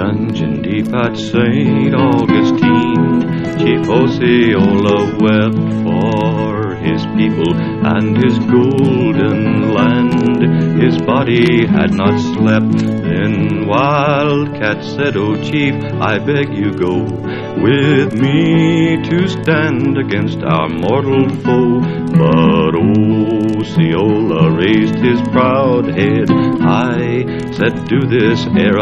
dungeon deep at St. Augustine, Chief Osceola wept for his people and his golden land. His body had not slept. Then Wildcat said, "O chief, I beg you go with me to stand against our mortal foe." But Osceola raised his proud head high, said, "Do this ere